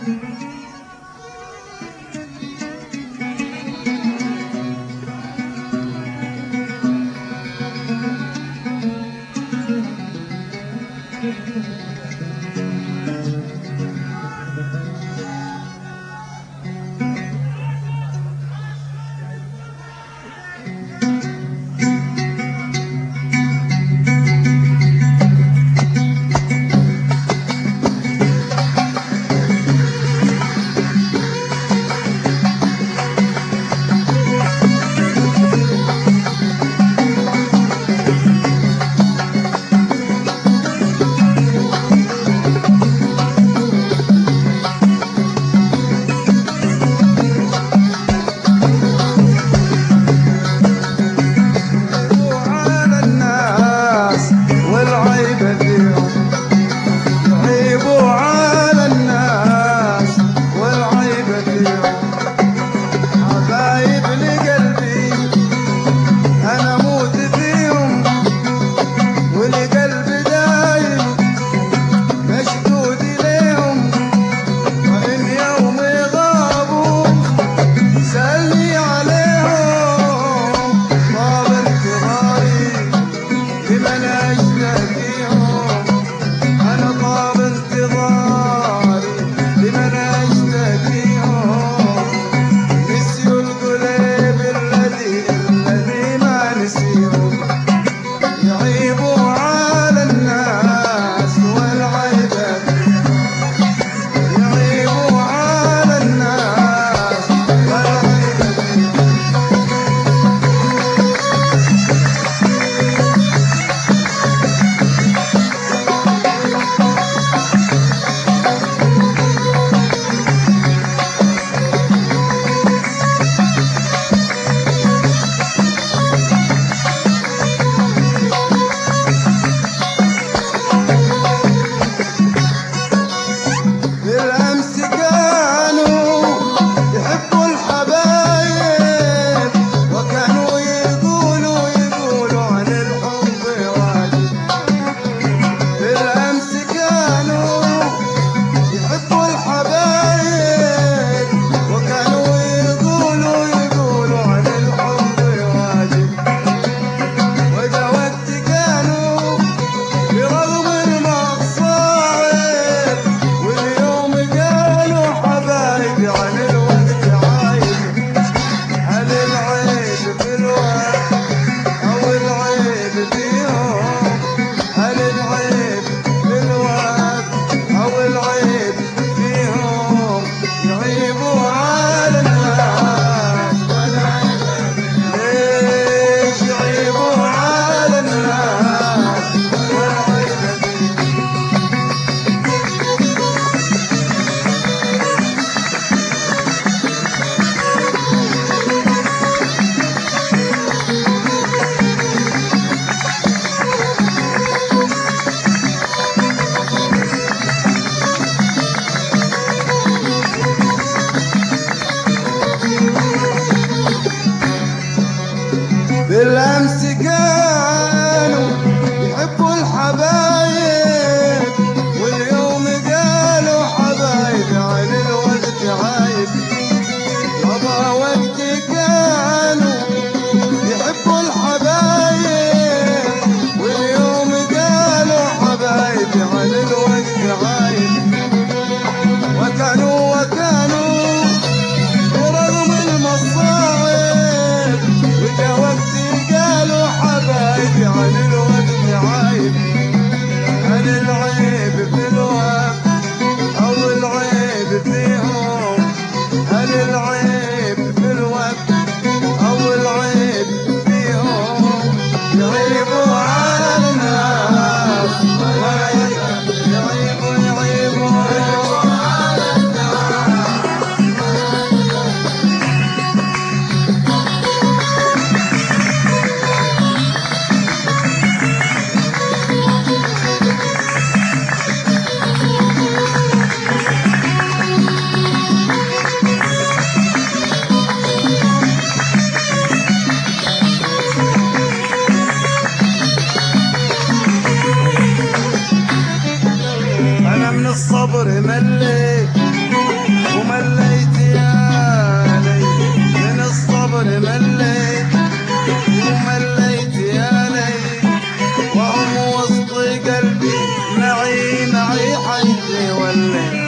بالأمس كانوا يحبوا الحبايب، واليوم قالوا حبايب عن الوقت عايب. مضى وقت كانوا يحبوا الحبايب، واليوم قالوا حبايب عن الوقت عايب. وكانوا برغم المصاعب وجا وقت قالوا حبايب عن الوقت عايب. عن العيب في الوقت أو العيب فيهم، عن العيب في الوقت أو العيب فيهم. يعيبوا على الناس يعيبوا على الصبر مليت ومليت يا ليل من الصبر مليت ومليت يا ليل وهم وسط قلبي معي حيدي وليت